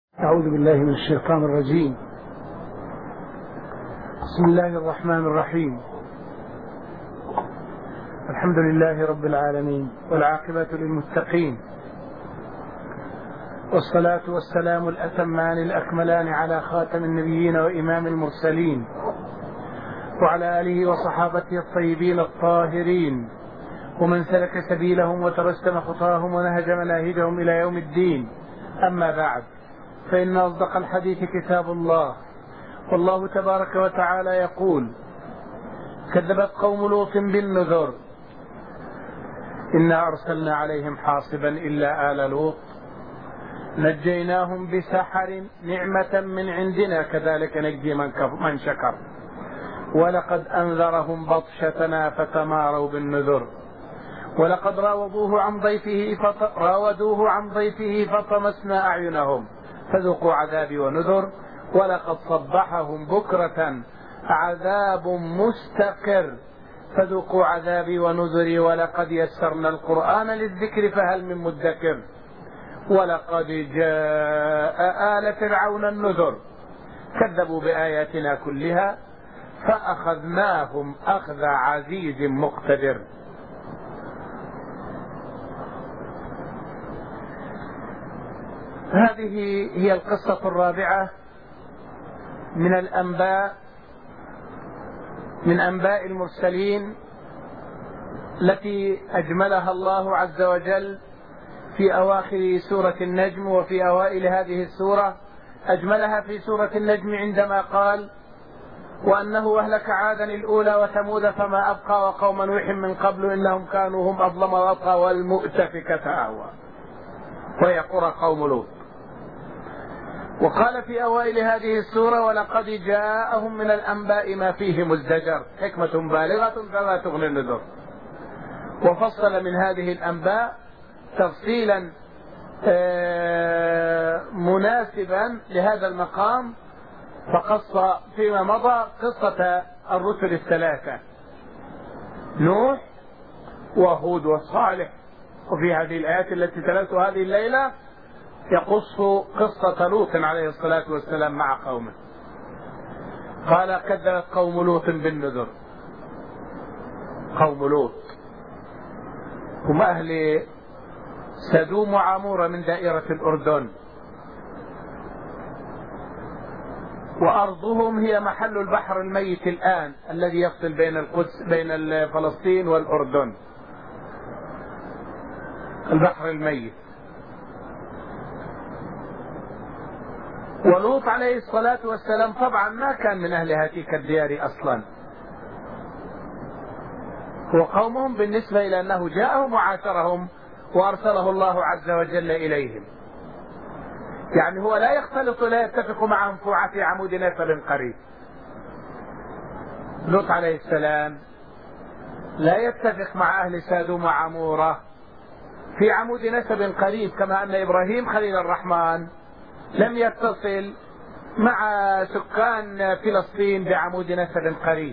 أعوذ بالله من الشيطان الرجيم. بسم الله الرحمن الرحيم. الحمد لله رب العالمين، والعاقبة للمتقين، والصلاة والسلام الأتمان الأكملان على خاتم النبيين وإمام المرسلين، وعلى آله وصحابته الطيبين الطاهرين، ومن سلك سبيلهم وترسم خطاهم ونهج مناهجهم إلى يوم الدين. أما بعد، فإن أصدق الحديث كتاب الله، والله تبارك وتعالى يقول: كذبت قوم لوط بالنذر إنا أرسلنا عليهم حاصبا إلا آل لوط نجيناهم بسحر نعمة من عندنا كذلك نجزي من شكر ولقد أنذرهم بطشتنا فتماروا بالنذر ولقد راودوه عن ضيفه فطمسنا أعينهم فذوقوا عذابي ونذر ولقد صبحهم بكرة عذاب مستقر فذوقوا عذابي ونذري ولقد يسرنا القرآن للذكر فهل من مدكر ولقد جاء آل فرعون النذر كذبوا بآياتنا كلها فأخذناهم أخذ عزيز مقتدر. هذه هي القصة الرابعة من أنباء المرسلين التي أجملها الله عز وجل في أواخر سورة النجم وفي أوائل هذه السورة. أجملها في سورة النجم عندما قال: وأنه أهلك عادا الأولى وثمود فما أبقى وقوم نوح من قبل إنهم كانوا هم أظلم وأطغى والمؤتفكة أهوى، وهي قرى قوم لوط. وقال في أوائل هذه السورة: ولقد جاءهم من الأنباء ما فيه مزدجر حكمة بالغة فما تغني النذر. وفصل من هذه الأنباء تفصيلا مناسبا لهذا المقام، فقص فيما مضى قصة الرسل الثلاثة نوح وهود وصالح، وفي هذه الآيات التي تلوتها هذه الليلة يقص قصة لوط عليه الصلاة والسلام مع قومه. قال: كذبت قوم لوط بالنذر. قوم لوط هم أهل سدوم وعمورة من دائرة الأردن، وأرضهم هي محل البحر الميت الآن الذي يفصل بين فلسطين والأردن، البحر الميت. ولوط عليه الصلاة والسلام طبعا ما كان من أهل هذه الديار أصلا، وقومهم بالنسبة إلى أنه جاءهم وعاشرهم وأرسله الله عز وجل إليهم، يعني هو لا يختلط لا يتفق معهم في عمود نسب قريب. لوط عليه السلام لا يتفق مع أهل سادوم وعمورة في عمود نسب قريب، كما أن إبراهيم خليل الرحمن لم يتصل مع سكان فلسطين بعمود نسب قريب.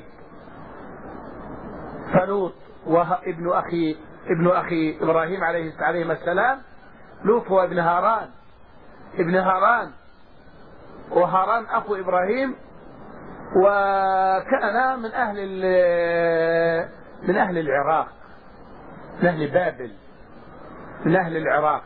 فلوط ابن أخي إبراهيم عليه السلام، لوط هو ابن هاران وهاران أخو إبراهيم، وكان من أهل العراق، من أهل بابل، من أهل العراق.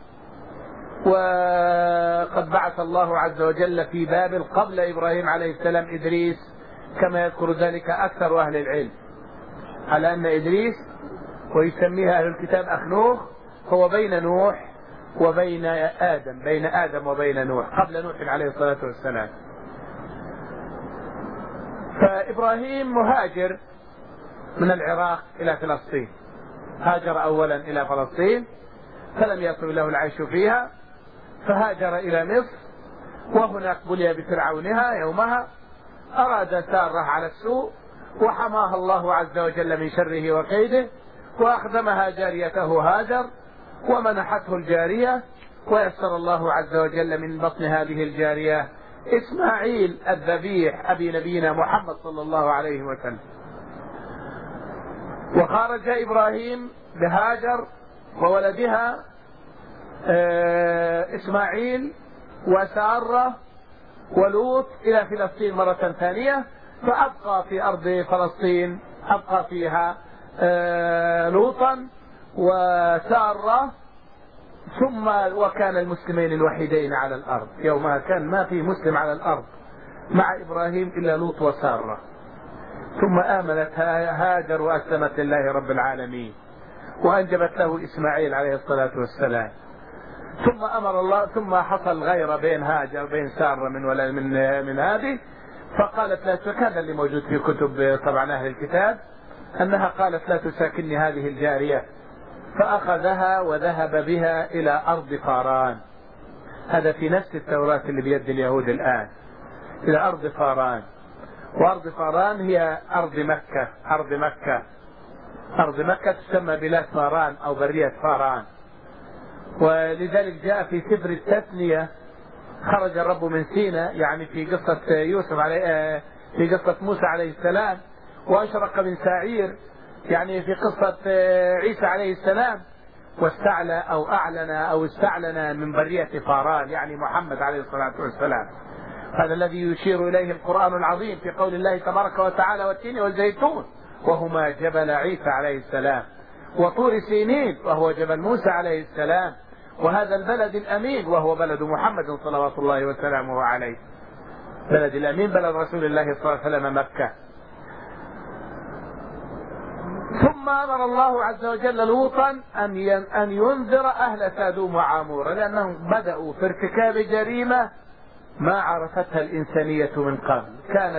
وقد بعث الله عز وجل في بابل قبل إبراهيم عليه السلام إدريس، كما يذكر ذلك أكثر أهل العلم، على أن إدريس، ويسميها أهل الكتاب أخنوخ، هو بين نوح وبين آدم، بين آدم وبين نوح، قبل نوح عليه الصلاة والسلام. فإبراهيم مهاجر من العراق إلى فلسطين، هاجر أولا إلى فلسطين فلم يطب له العيش فيها، فهاجر إلى مصر، وهناك بلي بفرعونها يومها، أراد سارة على السوء وحماها الله عز وجل من شره وكيده، وأخدمها جاريته هاجر ومنحته الجارية، ويسر الله عز وجل من بطن هذه الجارية إسماعيل الذبيح أبي نبينا محمد صلى الله عليه وسلم. وخرج إبراهيم بهاجر وولدها إسماعيل وسارة ولوط إلى فلسطين مرة ثانية، فأبقى في أرض فلسطين أبقى فيها لوطا وسارة، ثم وكان المسلمين الوحيدين على الأرض يومها، كان ما في مسلم على الأرض مع إبراهيم إلا لوط وسارة. ثم آمنت هاجر وأسلمت لله رب العالمين وأنجبت له إسماعيل عليه الصلاة والسلام. ثم أمر الله، ثم حصل غيرة بين هاجر بين سارة من هذه، فقالت لا، كان اللي موجود في كتب طبعا أهل الكتاب أنها قالت لا تساكني هذه الجارية، فأخذها وذهب بها إلى أرض فاران. هذا في نفس التوراة اللي بيد اليهود الآن، إلى أرض فاران. وأرض فاران هي أرض مكة. أرض مكة تسمى بلاد فاران أو برية فاران. ولذلك جاء في سفر التثنية خرج الرب من سيناء، يعني في قصة يوسف عليه، في قصة موسى عليه السلام، وأشرق من سعير يعني في قصة عيسى عليه السلام، واستعلى أو أعلن أو استعلن من برية فاران، يعني محمد عليه الصلاة والسلام. هذا الذي يشير إليه القرآن العظيم في قول الله تبارك وتعالى والتين والزيتون وهما جبل عيسى عليه السلام، وطور سينين وهو جبل موسى عليه السلام، وهذا البلد الأمين وهو بلد محمد صلوات الله وسلامه عليه. بلد الأمين بلد رسول الله صلى الله عليه وسلم مكة. ثم أمر الله عز وجل لوطا أن ينذر أهل سادوم وعامورة، لأنهم بدأوا في ارتكاب جريمة ما عرفتها الإنسانية من قبل، كانت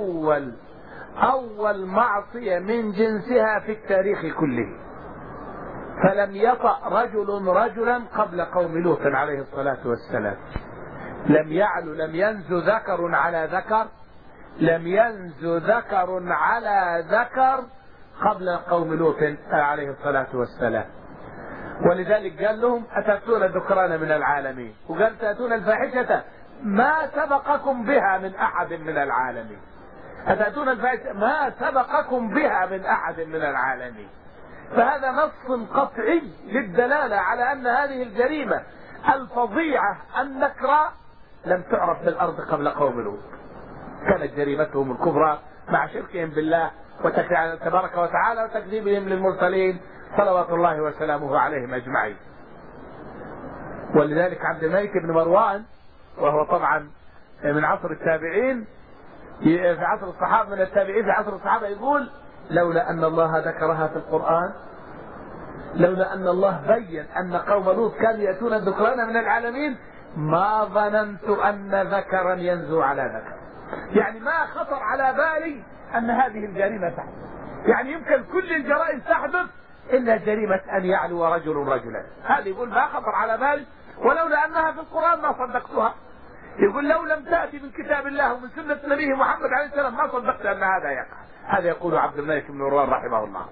أول معصية من جنسها في التاريخ كله، فلم يطأ رجل رجلا قبل قوم لوط عليه الصلاة والسلام. لم ينزو ذكر على ذكر، لم ينزو ذكر على ذكر قبل قوم لوط عليه الصلاة والسلام. ولذلك قال لهم أتأتون الذكران من العالمين، وقال تأتون الفاحشة ما سبقكم بها من أحد من العالمين. أتأتون الفاحشة ما سبقكم بها من أحد من العالمين. فهذا نص قطعي للدلالة على أن هذه الجريمة الفظيعة النكراء لم تعرف في الأرض قبل قوم لوط. كانت جريمتهم الكبرى مع شركهم بالله تبارك وتعالى وتكذيبهم للمرسلين صلوات الله وسلامه عليهم أجمعين. ولذلك عبد الملك بن مروان، وهو طبعا من عصر التابعين، في عصر الصحابة من التابعين في عصر الصحابة، يقول لولا أن الله ذكرها في القرآن، لولا أن الله بين أن قوم لوط كانوا يأتون الذكران من العالمين ما ظننت أن ذكرا ينزو على ذكر. يعني ما خطر على بالي أن هذه الجريمة تحدث. يعني يمكن كل الجرائم تحدث إلا جريمة أن يعلو رجل رجلا، هذه يقول ما خطر على بالي، ولولا أنها في القرآن ما صدقتها. يقول لو لم تأتي من كتاب الله ومن سنة نبيه محمد عليه السلام ما صدقت أن هذا يقع. هذا يقول عبد الملك بن مروان رحمه الله.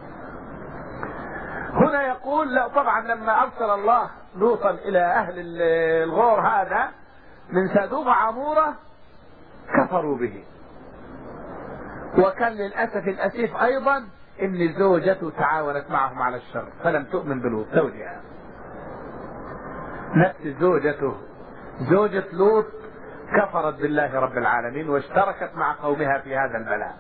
هنا يقول لا، طبعا لما أرسل الله لوطا إلى أهل الغور هذا من سادوم وعامورة كفروا به. وكان للأسف الأسيف أيضا إن زوجته تعاونت معهم على الشر فلم تؤمن بلوط زوجها. نفس زوجته زوجة لوط كفرت بالله رب العالمين واشتركت مع قومها في هذا البلاء،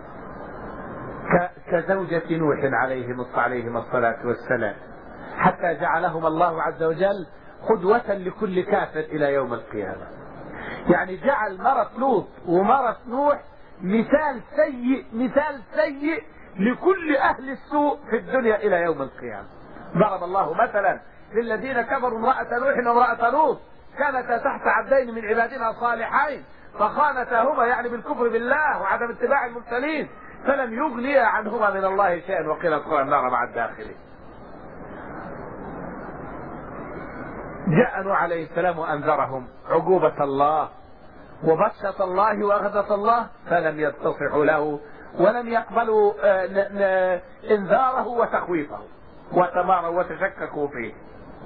كزوجة نوح عليهم الصلاة والسلام، حتى جعلهم الله عز وجل قدوة لكل كافر إلى يوم القيامة. يعني جعل مرة لوط ومرة نوح مثال سيء لكل أهل السوء في الدنيا إلى يوم القيامة. ضرب الله مثلا للذين كفروا امرأة نوح وامرأة لوط كانتا تحت عبدين من عبادنا صالحين فخانتاهما، يعني بالكفر بالله وعدم اتباع المرسلين، فلم يغنيا عنهما من الله شيئا وقيل ادخلا النار مع الداخلين. جاء نوح عليه السلام وأنذرهم عقوبة الله وبطشة الله وأخذة الله، فلم يستصحوا له ولم يقبلوا انذاره وتخويفه وتماروا وتشككوا فيه.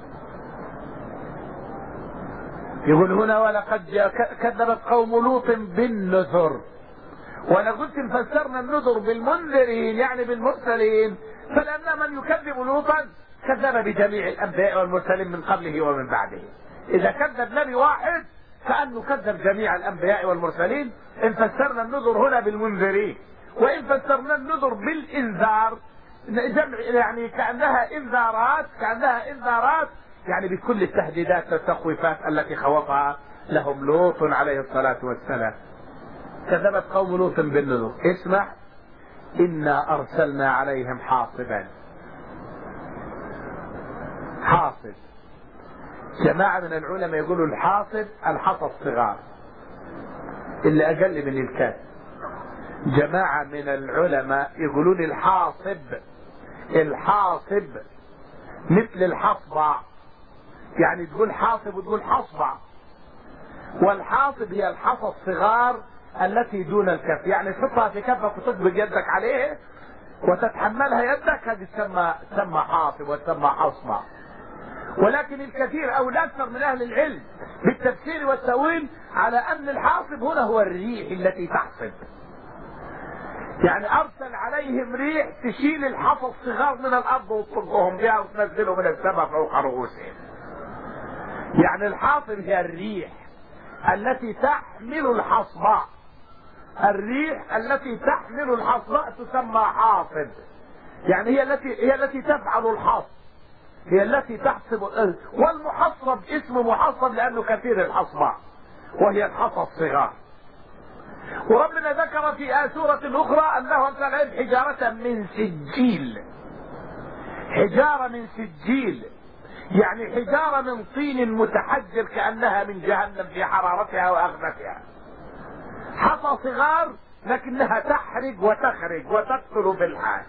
يقول هنا ولقد كذبت قوم لوط بالنذر. وانا قلت فسرنا النذر بالمنذرين يعني بالمرسلين، فلان من يكذب لوطا كذب بجميع الانبياء والمرسلين من قبله ومن بعده. إذا كذب نبي واحد كأنه كذب جميع الأنبياء والمرسلين. إن فسرنا النذر هنا بالمنذرين، وإن فسرنا النذر بالإنذار يعني كأنها إنذارات يعني بكل التهديدات والتخويفات التي خوفها لهم لوط عليه الصلاة والسلام. كذبت قوم لوط بالنذر. اسمع: إنا أرسلنا عليهم حاصبا. حاصب، جماعة من العلماء يقولوا الحاصب الحصى الصغار اللي أقل من الكاس. جماعة من العلماء يقولون الحاصب مثل الحصبة، يعني تقول حاصب وتقول حصبة. والحاصب هي الحصى الصغار التي دون الكف، يعني تحطها في كفك وتطبق يدك عليه وتتحملها يدك، هذه تسمى حاصب وتسمى حصبة. ولكن الكثير او الاكثر من اهل العلم بالتفسير والتأويل على ان الحاصب هنا هو الريح التي تحصب، يعني ارسل عليهم ريح تشيل الحصى الصغار من الارض وتطرقهم بها وتنزلهم من السماء فوق رؤوسهم. يعني الحاصب هي الريح التي تحمل الحصبة. الريح التي تحمل الحصبة تسمى حاصب، يعني هي التي تفعل الحصب، هي التي تحصب. والمحصب اسمه محصب لأنه كثير الحصبة، وهي الحصى الصغار. وربنا ذكر في سورة أخرى أنه أنزل عليهم حجارة من سجيل. حجارة من سجيل يعني حجارة من طين متحجر كأنها من جهنم في حرارتها وأغنتها. حصى صغار لكنها تحرق وتخرج وتقتل بالحال.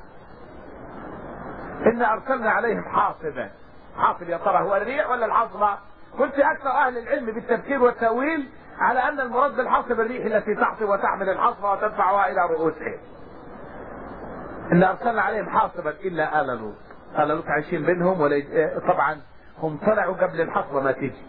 إن أرسلنا عليهم حاصبا. حاصب يا ترى هو الريح ولا الحصبة؟ قلت أكثر أهل العلم بالتفسير والتأويل على أن المراد بالحصب الريح التي تحصب وتحمل الحصبة وتدفعها إلى رؤوسهم. إن أرسلنا عليهم حاصبا إلا آل لوط. آل لوط عايشين بينهم، طبعا هم طلعوا قبل الحصبة ما تيجي.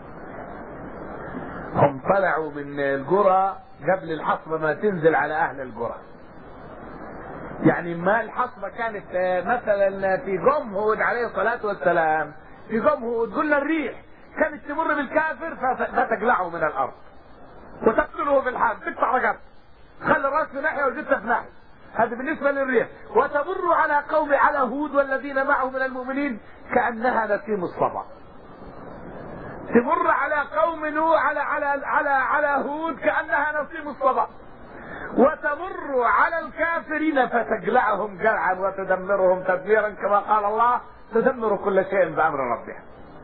هم طلعوا من القرى قبل الحصبة ما تنزل على أهل القرى. يعني ما الحصبة كانت مثلا في قوم هود عليه الصلاة والسلام، في قوم هود قلنا الريح كانت تمر بالكافر فتقلعه من الأرض وتقتله بالحال، تقطع رقبته، تخلي الرأس في ناحية والجثة في ناحية. هذا بالنسبة للريح. وتمر على هود والذين معه من المؤمنين كأنها نسيم الصبا. تمر على قوم نوح على هود كأنها نسيم الصبا. وتمر على الكافرين فتقلعهم قلعا وتدمرهم تدميرا كما قال الله: تدمر كل شيء بأمر ربها.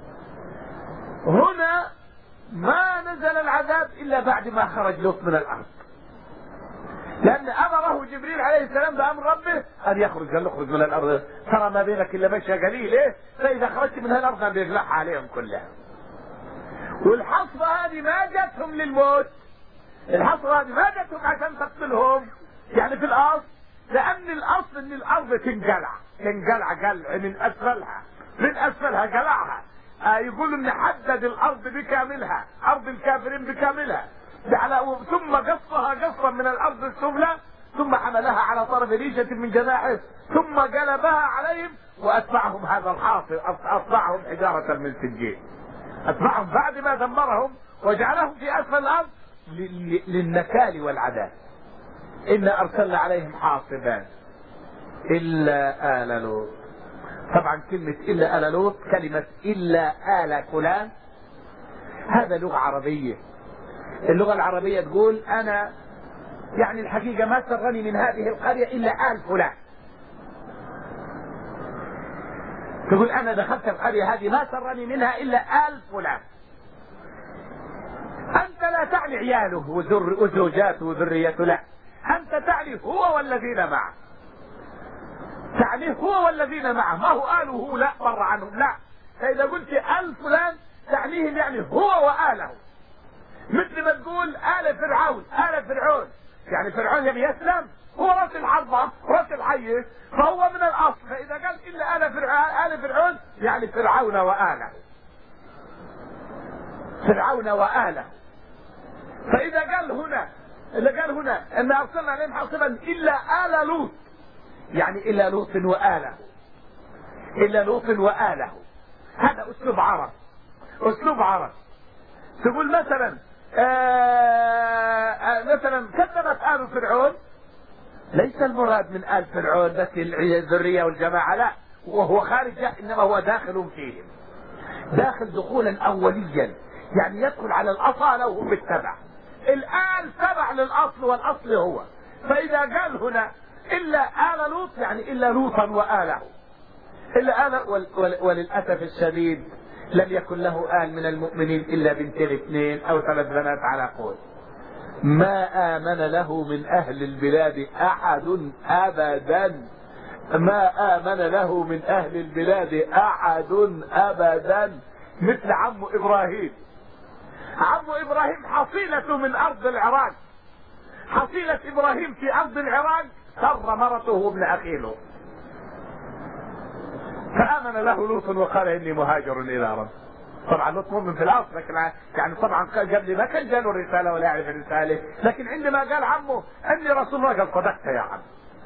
هنا ما نزل العذاب إلا بعد ما خرج لوط من الأرض، لأن أمره جبريل عليه السلام بأمر ربه أن يخرج. قال له: اخرج من الأرض، ترى ما بينك إلا مشى قليل، فإذا خرجت من الأرض أن يقلعها عليهم كلها. والحصبة هذه ما جتهم للموت، الحصبة هذه ما جتهم عشان تقتلهم يعني في الأصل، لأن الأصل أن الأرض تنقلع قلع من أسفلها قلعها. يقولوا أن حدد الأرض بكاملها، أرض الكافرين بكاملها، ثم قصها من الأرض السفلى، ثم حملها على طرف ريشة من جناحه، ثم قلبها عليهم وأتبعهم هذا الحاصل، أتبعهم حجارة من سجيل. أتبعهم بعد ما دمرهم وجعلهم في أسفل الأرض للنكال والعذاب. إنا أرسلنا عليهم حاصبا إلا آل لوط. طبعا كلمة إلا آل لوط كلمة إلا آل فلان هذا لغة عربية. اللغة العربية تقول أنا يعني الحقيقة ما سرني من هذه القرية إلا آل فلان. تقول أنا دخلت القرية هذه ما سرني منها إلا آل فلان. أنت لا تعني عياله وزوجاته وذريته، لا، أنت تعني هو والذين معه. تعني هو والذين معه، ما هو آله هو، لا بر عنهم، لا. فإذا قلت آل فلان تعنيهم يعني هو وآله. مثل ما تقول آل فرعون، يعني فرعون لم يسلم، هو رأس الحربة رأس الحية، فهو من الأصل. فإذا قال إلا آل فرعون يعني فرعون وآله، فرعون وآله. فإذا قال هنا أن أرسلنا عليهم حاصبا إلا آل لوط، يعني إلا لوط وآله، إلا لوط وآله. هذا أسلوب عرب. اسلوب عرب. تقول مثلا مثلا كذبت آل فرعون، ليس المراد من آل فرعون بس الذرية والجماعة، لا، وهو خارج، إنما هو داخل فيهم، داخل دخولا أوليا، يعني يدخل على الأصالة وهو بالتبع. الآل تبع للأصل والأصل هو، فإذا قال هنا إلا آل لوط يعني إلا لوطا وآله، إلا آل، وللأسف الشديد لم يكن له آل من المؤمنين إلا بنتين 2 أو 3 بنات على قول. ما آمن له من أهل البلاد أحد أبدا، ما آمن له من أهل البلاد أحد أبدا، مثل عم إبراهيم. عم إبراهيم حصيلته من أرض العراق، حصيلة إبراهيم في أرض العراق سر مرته وابن أخيه، فآمن له لوط وقال إني مهاجر إلى رب. طبعا لوط مؤمن في الأصل، لكن يعني طبعا قبل ما كان جاله الرسالة ولا يعرف الرسالة، لكن عندما قال عمه إني رسول الله قال صدقت يا عم،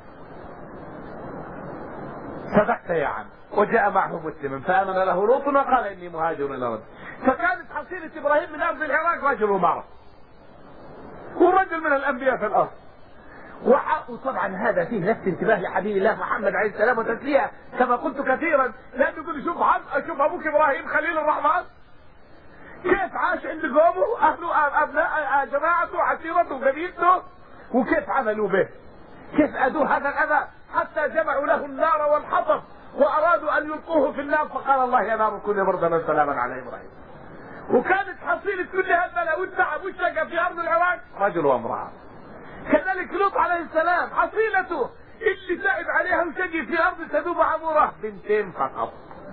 صدقت يا عم، وجاء معه مسلم فآمن له لوط وقال إني مهاجر إلى رب. فكانت حصيلة إبراهيم من أرض العراق رجل ومرأة، ورجل من الأنبياء في الأرض. وطبعا هذا فيه نفس انتباه لحبيب الله محمد عليه السلام وتسليه، كما قلت كثيرا، لأنه يقول شوف أبوك إبراهيم خليل الرحمن كيف عاش عند قومه، أهله، أبناء جماعته، عشيرته، قبيلته، وكيف عملوا به، كيف أدوه هذا الأذى، حتى جمعوا له النار والحطب وأرادوا أن يلقوه في النار، فقال الله يا نار كوني بردا وسلاما على إبراهيم. وكانت حصيلة كل هذا والتعب والشقة في أرض العراق رجل وامرأة. كذلك لوط عليه السلام حصيلته اللي تعب عليها وشقي في أرض سدوم عمورة 2 فقط،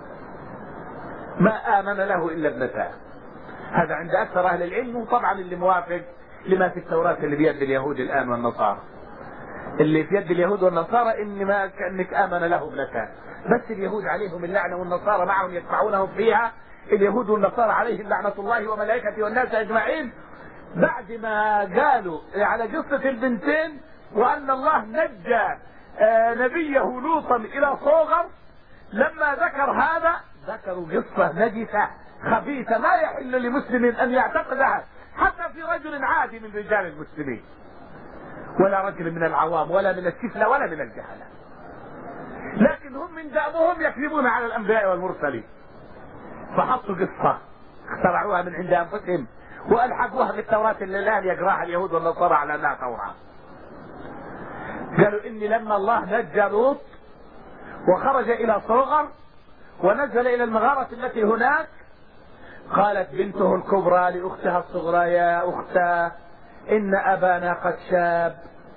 ما آمن له إلا ابنتان. هذا عند أكثر أهل العلم، وطبعا اللي موافق لما في التوراة اللي بيد اليهود الآن والنصارى، اللي في يد اليهود والنصارى إنما كأنك آمن له ابنتان، بس اليهود عليهم اللعنة والنصارى معهم يدفعونهم فيها. اليهود والنصارى عليهم لعنة الله وملائكته والناس أجمعين، بعد ما قالوا على قصة البنتين وأن الله نجى نبيه لوطا إلى صغر، لما ذكر هذا ذكروا قصة نجسة خبيثة لا يحل لمسلم أن يعتقدها، حتى في رجل عادي من رجال المسلمين، ولا رجل من العوام ولا من السفلى ولا من الجهلة، لكن هم من دأبهم يكذبون على الأنبياء والمرسلين، فحطوا قصة اخترعوها من عند أنفسهم وألحقوها بالتوراة اللي الآن يقراها اليهود والنصارى على أنها توراة. قالوا إني لما الله نجى لوط وخرج إلى صغر ونزل إلى المغارة التي هناك، قالت بنته الكبرى لأختها الصغرى يا أختاه إن أبانا قد شاب،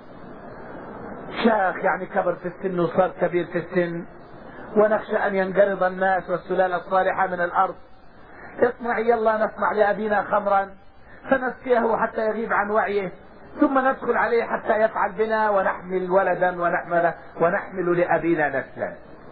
شاخ يعني كبر في السن وصار كبير في السن، ونخشى أن ينقرض الناس والسلالة الصالحة من الأرض، اصنعي يلا نصنع لأبينا خمرا فنسقيه حتى يغيب عن وعيه، ثم ندخل عليه حتى يفعل بنا ونحمل ولدا ونحمل لأبينا نسلا.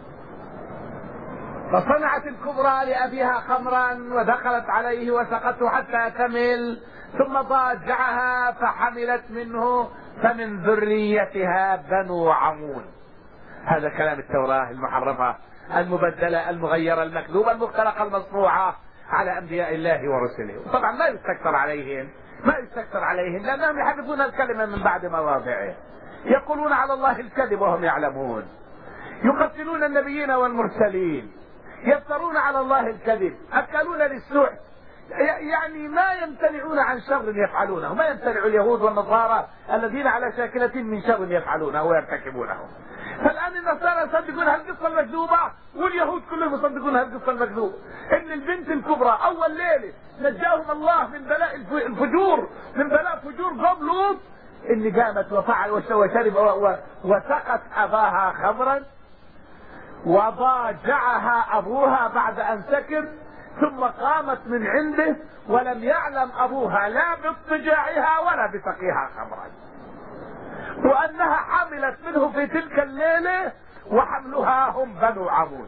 فصنعت الكبرى لأبيها خمرا ودخلت عليه وسقته حتى تمل، ثم ضاجعها فحملت منه، فمن ذريتها بنو عمون. هذا كلام التوراة المحرفة المبدلة المغيرة المكذوبة المختلقة المصنوعة على أنبياء الله ورسله. طبعا ما يستكثر عليهم لأنهم يحرفون الكلمة من بعد مواضعه، يقولون على الله الكذب وهم يعلمون، يقتلون النبيين والمرسلين، يفترون على الله الكذب، أكلون للسوء، يعني ما يمتنعون عن شر يفعلونه، ما يمتنع اليهود والنصارى الذين على شاكلة من شر يفعلونه ويرتكبونه. فالآن النصارى يصدقون هالقصة المكذوبة واليهود كلهم يصدقون هالقصة المكذوبة، إن البنت الكبرى أول ليلة نجاهم الله من بلاء الفجور، من بلاء فجور قوم لوط، إن قامت وفعل وشرب وسقت أباها خمرا وضاجعها أبوها بعد أن سكر، ثم قامت من عنده ولم يعلم أبوها لا باضطجاعها ولا بسقيها خمرا، وأنها حملت منه في تلك الليلة، وحملها هم بنو عمون.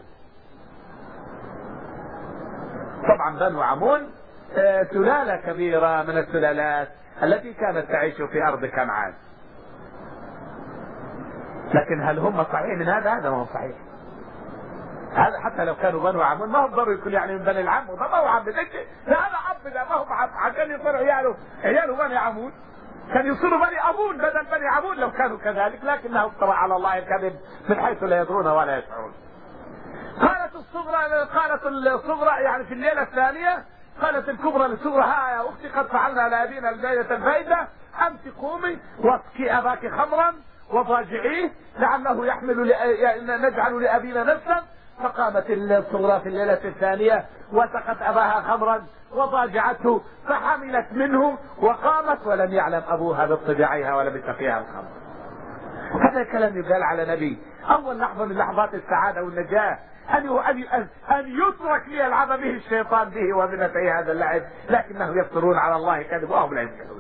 طبعا بنو عمون سلالة كبيرة من السلالات التي كانت تعيش في أرض كنعان، لكن هل هم صحيح من هذا؟ هذا ما هو صحيح، هذا حتى لو كانوا بنو عم ما هو ضروري يكون يعني من بني العم، وده ما هو عم لا هذا عم ده ما هو عشان يصيروا عياله بني عمود، كان يصيروا بني ابون بدل بني عمود لو كانوا كذلك، لكنه افترى على الله الكذب من حيث لا يدرون ولا يشعرون. قالت الصغرى يعني في الليله الثانيه قالت الكبرى للصغرى: ها يا اختي قد فعلنا على ابينا الجايه الفائده، امسك قومي واسقي اباك خمرا وضاجعيه لعله نجعل لابينا نفسا. فقامت الصغرى في الليله الثانيه وسقت اباها خمرا وضاجعته فحملت منه وقامت ولم يعلم ابوها بطبيعها ولا بسقيها الخمر. هذا الكلام يقال على نبي اول لحظه من لحظات السعاده والنجاه ان يترك ليلعب به الشيطان به وبنفعه هذا اللعب، لكنه يفترون على الله كذب وهم لا يمكنون.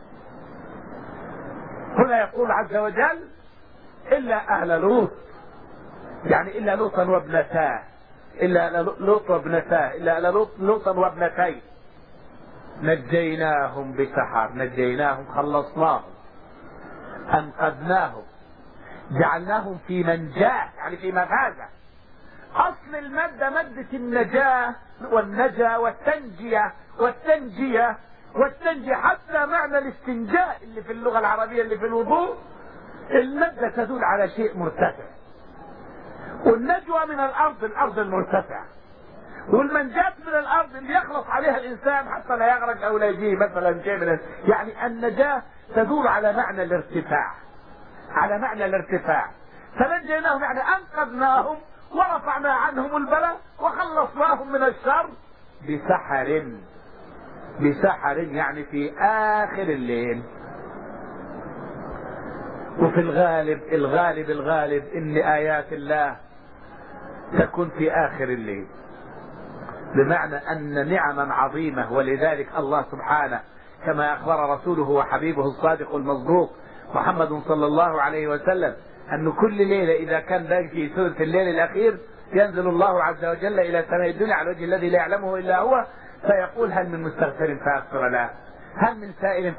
هنا يقول عز وجل: الا اهل لوط، يعني الا لوطا وابنتاه، الا لوط وابنتاه، الا لوطا وابنتيه نجيناهم بسحر، نجيناهم خلصناهم انقذناهم جعلناهم في منجاه، يعني في مفازه. اصل الماده ماده النجاه والنجا والتنجيه حتى معنى الاستنجاء اللي في اللغه العربيه اللي في الوضوء الماده تدل على شيء مرتفع، والنجوى من الارض المرتفع، والمنجاة من الارض اللي يخلص عليها الانسان حتى لا يغرق او لا يجيه مثلا شيء من يعني النجاة تدور على معنى الارتفاع، فنجيناهم يعني انقذناهم ورفعنا عنهم البلاء وخلصناهم من الشر بسحر يعني في اخر الليل. وفي الغالب ان ايات الله تكون في اخر الليل، بمعنى ان نعما عظيمة. ولذلك الله سبحانه كما اخبر رسوله وحبيبه الصادق المصدوق محمد صلى الله عليه وسلم أن كل ليلة إذا كان باقي في ثلث الليل الأخير ينزل الله عز وجل إلى سماء الدنيا على الوجه الذي لا يعلمه إلا هو، فيقول: هل من مستغفر فأغفر له، هل من سائل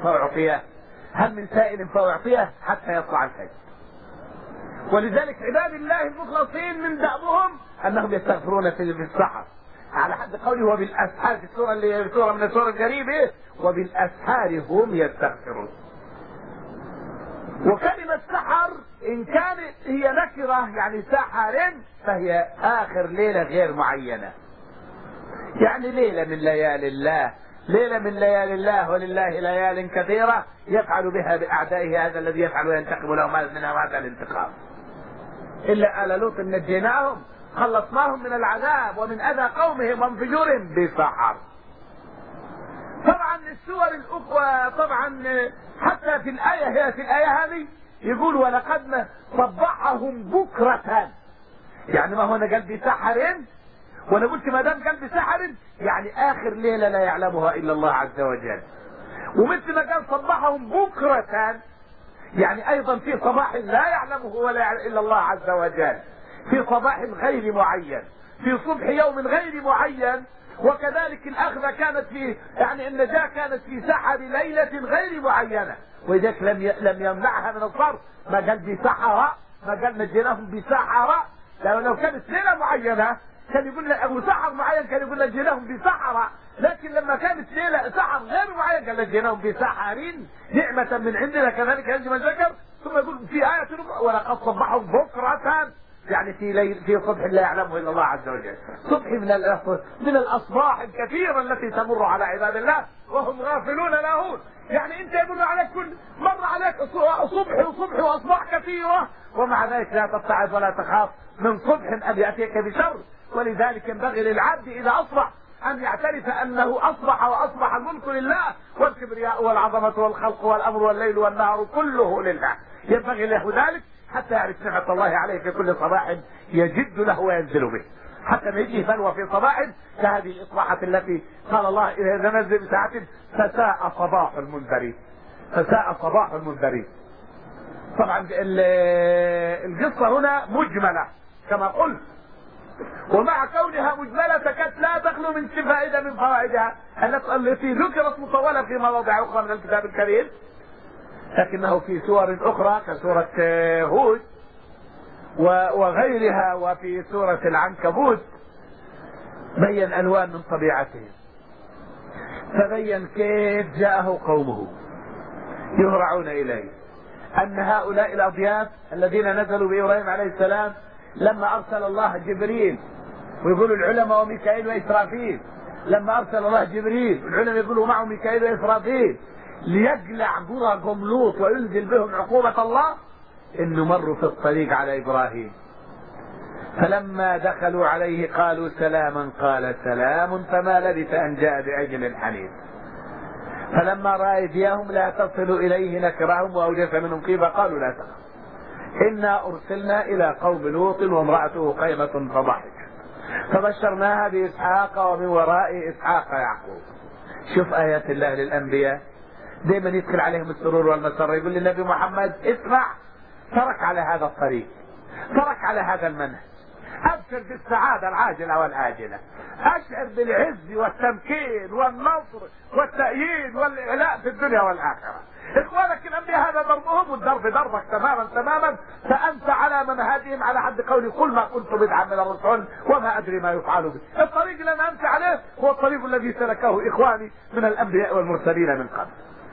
فأعطيه، حتى يطلع الفجر. ولذلك عباد الله المخلصين من دأبهم أنهم يستغفرون في السحر، على حد قوله وبالأسحار في سورة من السور القريبة: وبالأسحار هم يستغفرون. وكلمة سحر إن كانت هي نكرة يعني سحر، فهي آخر ليلة غير معينة، يعني ليلة من ليالي الله ولله ليال كثيرة يفعل بها بأعدائه هذا الذي يفعل وينتقم لهم منها هذا الانتقام. إلا آل لوط نجيناهم خلصناهم من العذاب ومن أذى قومهم وانفجورهم بسحر. طبعا السور الأخرى طبعا حتى في الآية هذه يقول: ولقد صبحهم بكرة، يعني ما هو أنا قال بسحر، وأنا قلت ما دام قال بسحر يعني آخر ليلة لا يعلمها إلا الله عز وجل. ومثل ما قال صبحهم بكرة يعني أيضا في صباح لا يعلمه ولا إلا الله عز وجل، في صباح غير معين، في صبح يوم غير معين. وكذلك الأخذة كانت في يعني النجاة كانت في سحر ليلة غير معينة، ولذلك لم يمنعها من الصرف، ما قال بسحرة، ما قال نجيناهم بسحرة، لو كانت ليلة معينة كان يقول أو سحر معين كان يقول نجيناهم بسحرة، لكن لما كانت ليلة سحر غير معين قال نجيناهم بسحرين نعمة من عندنا. كذلك ينجم الذكر ثم يقول في آية ولقد صبحهم بكرة، يعني في صبح لا يعلمه الا الله عز وجل، صبح من الاصباح الكثيره التي تمر على عباد الله وهم غافلون لاهون. يعني انت يمر عليك مر عليك صبح واصباح كثيره، ومع ذلك لا تتعظ ولا تخاف من صبح ان ياتيك بشر. ولذلك ينبغي للعبد اذا اصبح ان يعترف انه واصبح الملك لله، والكبرياء والعظمه والخلق والامر والليل والنهار كله لله، ينبغي له ذلك حتى يعرف نعمة الله عليه في كل صباح يجد له وينزل به، حتى ما يجيه بلوى في صباح كهذه الإصباحة التي قال الله إذا نزل بساعة فساء صباح المنذرين. طبعا القصة هنا مجملة كما قلت، ومع كونها مجملة تكاد لا تخلو من فائدة من فوائدها التي ذكرت مطولة في مواضع أخرى من الكتاب الكريم، لكنه في سور أخرى كسورة هود وغيرها وفي سورة العنكبوت بين ألوان من طبيعتهم، فبين كيف جاءه قومه يهرعون إليه، أن هؤلاء الأضياف الذين نزلوا بإبراهيم عليه السلام لما أرسل الله جبريل، ويقولوا العلماء وميكائيل وإسرافيل، لما أرسل الله جبريل العلماء يقولوا معه ميكائيل وإسرافيل ليقلع قرى قوم لوط وينزل بهم عقوبة الله، إنه مروا في الطريق على إبراهيم، فلما دخلوا عليه قالوا سلاما قال سلام، فما لبث أن جاء بعجل حنيف، فلما رأى أيديهم لا تصل إليه نكرهم وأوجس منهم خيفة قالوا لا تخف إنا أرسلنا إلى قوم لوط وامرأته قائمة فضحكت فبشرناها بإسحاق ومن وراء إسحاق يعقوب. شوف آيات الله للأنبياء دائما يدخل عليهم السرور والمسرة، يقول للنبي محمد اسمع، ترك على هذا الطريق، ترك على هذا المنهج، أبشر بالسعادة العاجلة والآجلة، أشعر بالعز والتمكين والنصر والتأييد والإعلاء في الدنيا والآخرة. إخوانك الأنبياء هذا ضربهم، والضرب ضربك تماما، فأنت على منهجهم على حد قولي قل ما كنت بدعا من الرسل وما أدري ما يفعل به. الطريق اللي أنا أمشي عليه هو الطريق الذي سلكه إخواني من الأنبياء والمرسلين من قبل.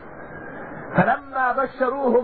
فلما بشروه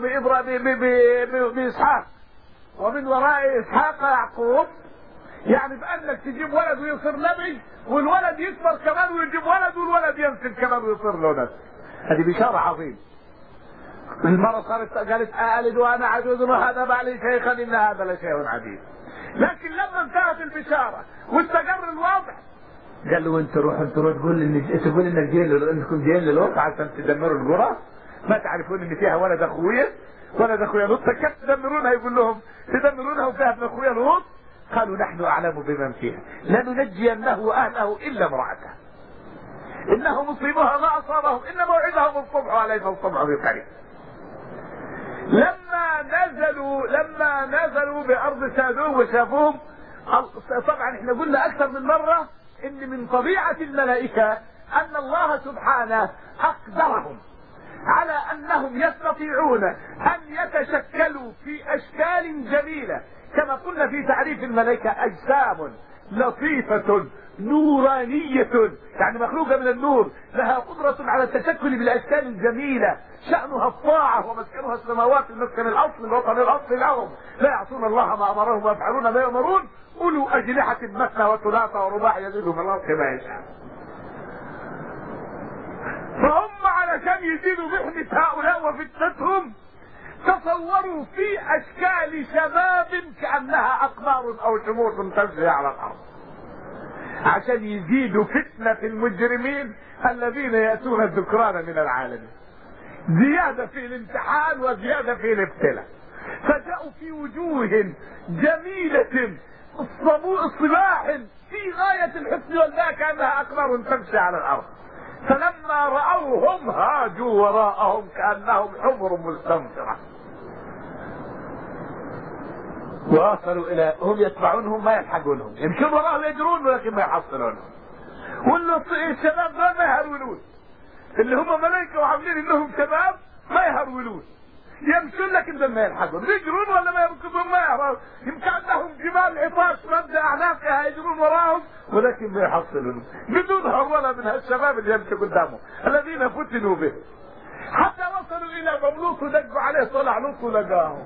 بإسحاق ومن وراء إسحاق يعقوب، يعني بأنك تجيب ولد ويصير نبي، والولد يكبر كمان ويجيب ولد، والولد ينسل كمان ويصير له نبي. هذه بشارة عظيمة. المرة صارت قالت ألد وأنا عجوز وهذا بعلي شيخا إن هذا لشيء عجيب. لكن لما انتهت البشارة واستقر الوضع قال له انت روح تقول انك انكم جايين للوط عشان تدمروا القرى، ما تعرفون ان فيها ولد اخويا لوط، كيف تدمرونها؟ يقول لهم تدمرونها وفيها ابن اخويا لوط. قالوا نحن اعلم بمن فيها لننجينه واهله الا امراته انه مصيبها ما اصابهم ان موعدهم الصبح وليس الصبح بقريب. لما نزلوا بارض سادوم وشافوهم، طبعا احنا قلنا اكثر من مره ان من طبيعه الملائكه ان الله سبحانه اقدرهم على انهم يستطيعون ان يتشكلوا في اشكال جميله، كما قلنا في تعريف الملائكه اجسام لطيفه نورانيه، يعني مخلوقه من النور، لها قدره على التشكل بالاشكال الجميله، شانها الطاعه ومسكنها السماوات، المسكن الاصلي الوطن الاصلي لهم، لا يعصون الله ما امرهم ويفعلون ما يؤمرون، اولو اجنحه مثنى وثلاث ورباع يزيدهم الله كما يشاء. فهم علشان يزيدوا محنة هؤلاء وفتنتهم تصوروا في اشكال شباب كأنها اقمار او شموس تمشي على الارض، عشان يزيدوا فتنة المجرمين الذين يأتون الذكران من العالمين، زيادة في الامتحان وزيادة في الابتلاء. فجاءوا في وجوه جميلة صباح في غاية الحسن والبهاء كأنها اقمار تمشي على الارض، فلما رأوهم هاجوا وراءهم كأنهم حمر مستنفرة، وصلوا إلى هم يتبعونهم ما يلحقونهم، يمشون وراءهم يجرون ولكن ما يحصلونهم. الشباب ما يهرولون، اللي هم ملائكة وعاملين انهم شباب ما يهرولون، يمشون لكن ما يلحقون، يجرون ولا ما يركضون ما يهرون، يمكن عندهم جبال عطاش مد اعناقها يجرون وراهم ولكن ما يحصلون، بدون هرولة من هالشباب اللي يمشي قدامهم الذين فتنوا به، حتى وصلوا الى مملوك ودقوا عليه طلع لوط ولقاهم.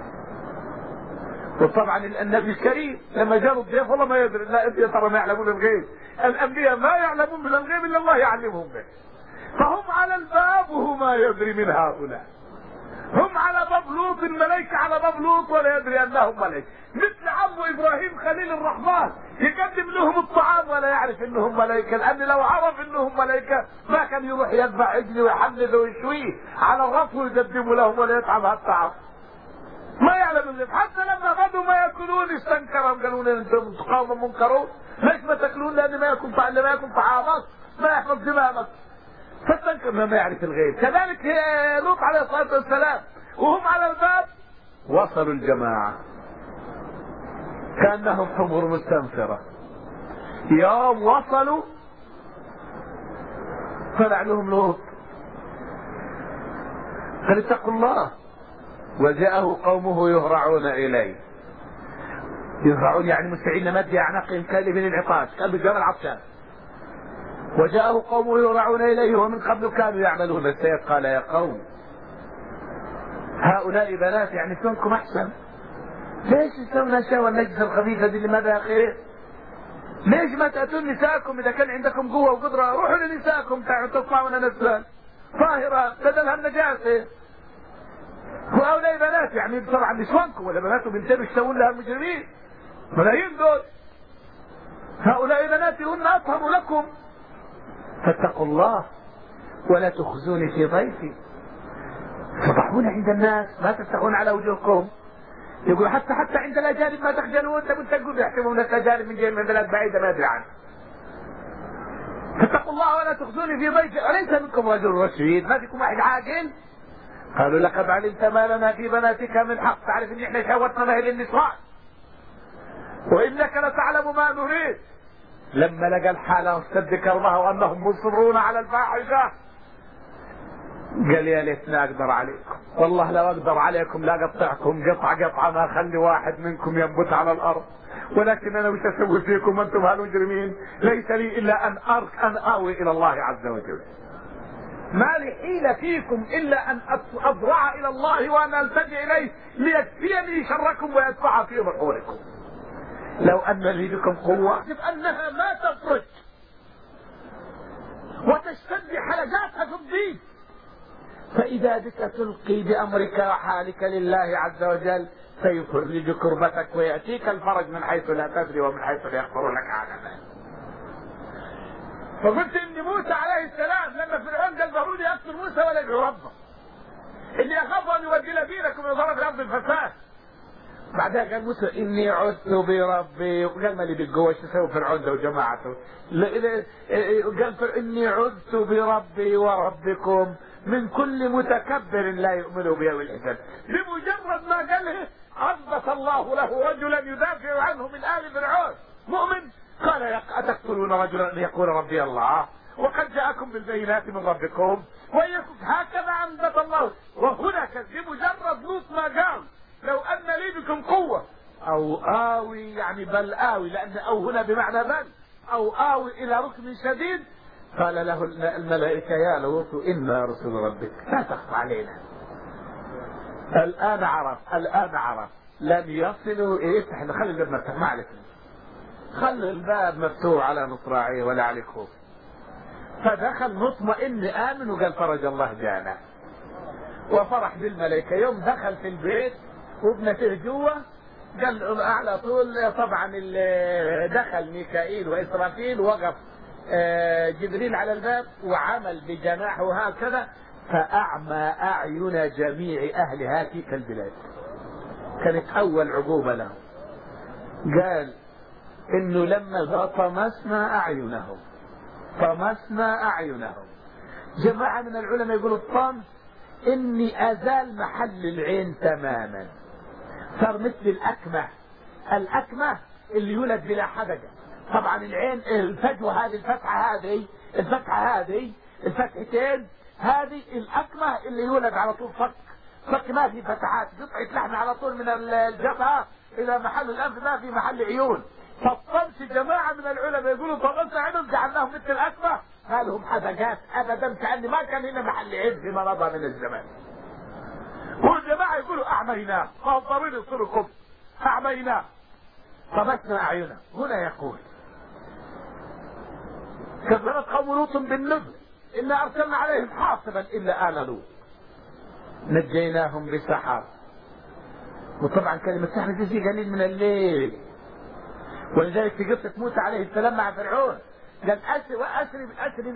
وطبعا النبي الكريم لما جاءوا الضيف والله ما يدري، لا انت ترى ما يعلمون الغيب، الانبياء ما يعلمون من الغيب الا الله يعلمهم به، فهم على الباب وهو ما يدري من هؤلاء، هم على باب لوط، الملائكة على باب لوط ولا يدري انهم ملائكة، مثل عمه ابراهيم خليل الرحمن يقدم لهم الطعام ولا يعرف انهم ملائكة، لان لو عرف انهم ملائكة ما كان يروح يذبح عجل ويحمله ويشويه على الرف ويقدمه لهم ولا يطعم هالطعام، ما يعلم الغيب. حتى لما بدوا ما ياكلون استنكرهم، قالوا لنا انتم قوم منكرون، ليش ما تاكلون؟ لان ما يكون طعامك ما يحفظ دماغك، فاستنكر ما يعرف الغيب. كذلك لوط عليه الصلاه والسلام وهم على الباب وصلوا الجماعه كانهم حمر مستنفره، يوم وصلوا طلع لهم لوط قال اتقوا الله، وجاءه قومه يهرعون اليه، يرفعون يعني مستعين مد أعناقهم كالبن العطاش كالبجار العطشان. وجاءه قومه يرعون إليه ومن قبل كانوا يعملون السيئات قال يا قوم هؤلاء بنات يعني كونكم أحسن، ليش تسوون أشياء والنجس الخبيثة دي لماذا يا أخي؟ ليش ما تأتون نساءكم إذا كان عندكم قوة وقدرة؟ روحوا لنساءكم تطلعون نسلا طاهرة بدلها النجاسة. وهؤلاء بنات يعني طبعا نسوانكم ولا بنات وبنتين يشتغلون لها المجرمين ملايين دول. هؤلاء بناتي هن أطهر لكم فاتقوا الله ولا تخزوني في ضيفي. تضحون عند الناس ما تفتحون على وجوهكم. يقول حتى عند الأجانب ما تخجلون. تقول يحسبون الأجانب من بلاد بعيدة ما أدري عنه. فاتقوا الله ولا تخزوني في ضيفي أليس منكم رجل رشيد؟ ما فيكم واحد عاقل؟ قالوا لقد علمت ما لنا في بناتك من حق، تعرف ان احنا شوتنا مهل للنسوان وانك لتعلم ما نريد. لما لقى الحالة واشتد كربها وانهم مصرون على الفاحشة قال يا ليتنا اقدر عليكم، والله لو اقدر عليكم لا قطعكم قطعة ما اخلي واحد منكم ينبت على الارض، ولكن انا وش اسوي فيكم انتم هالمجرمين؟ ليس لي الا ان اوي الى الله عز وجل. ما لي حيلة فيكم إلا أن أضرع إلى الله وأن ألتجئ إليه ليكفيني شركم ويدفع في بحوركم. لو أن لي بكم قوة أنها ما تفرج وتشتد حلقاتها في الضيق، فإذا بك تلقي بأمرك وحالك لله عز وجل سيفرج كربتك ويأتيك الفرج من حيث لا تدري ومن حيث لا يخبرونك عالما. فقلت ان موسى عليه السلام لما فرعون قال ضروري اقتل موسى ولا يدعو ربه اللي اخاف ان يبدل دينكم ويظهر في الارض الفساد. بعدها قال موسى اني عدت بربي، وقال ما لي بالقوه ايش يسوي فرعون ده وجماعته. قال اني عدت بربي وربكم من كل متكبر لا يؤمن بي والحساب. بمجرد ما قال عبس الله له رجلا يدافع عنه من ال فرعون مؤمن، قال أتقتلون رجلا أن يقول ربي الله وقد جاءكم بالبينات من ربكم هكذا أنبت الله. وهنا بمجرد لوط ما قال لو أن لي بكم قوة أو آوي يعني بل آوي، لأن أو هنا بمعنى بل أو آوي إلى ركن شديد، قال له الملائكة يا لوط إنا رسل ربك لا تخف علينا. الآن عرف لن يصلوا افتح خلي الباب مفتوح ما عليك، خلي الباب مفتوح على مصراعيه ولا عليك خوف. فدخل مطمئن آمن وقال فرج الله جانا وفرح بالملائكة. يوم دخل في البيت وابنته جوا قال على طول طبعا دخل ميكائيل وإسرافيل وقف جبريل على الباب وعمل بجناحه هكذا فأعمى أعين جميع أهل هاتيك البلاد. كانت أول عقوبة له. قال إنه لما طمسنا أعينهم. جماعة من العلماء يقولوا الطمس إني أزال محل العين تماما، صار مثل الأكمة اللي يولد بلا حدقة. طبعا العين الفجوة هذه الفتحة هذه الفتحتين هذه الأكمة اللي يولد على طول فك ما في فتحات، قطعة لحم على طول من الجبهة إلى محل الأنف ما في محل عيون. فالطمس جماعة من العلماء يقولوا طمسنا عينهم جعلناهم مثل الأكمة ما لهم حدقات أبدا، كأن ما كان هنا محل عين فيما مضى من الزمان. والجماعة يقولوا أعميناه، ما الضروري يصيروا كفر، أعميناه طمسنا أعينه. هنا يقول كذبت قوم لوط بالنذر إنا أرسلنا عليهم حاصبا إلا آل لوط نجيناهم بسحر. وطبعا كلمة سحر تجي قليل من الليل، ولذلك في قصة موسى عليه السلام مع فرعون قال أسري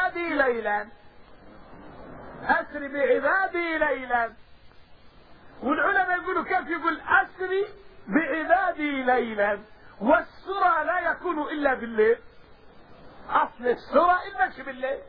بعبادي ليلا. والعلماء يقولوا كيف يقول أسري بعبادي ليلا والسرى لا يكون إلا بالليل. أصل السرى المشي بالليل،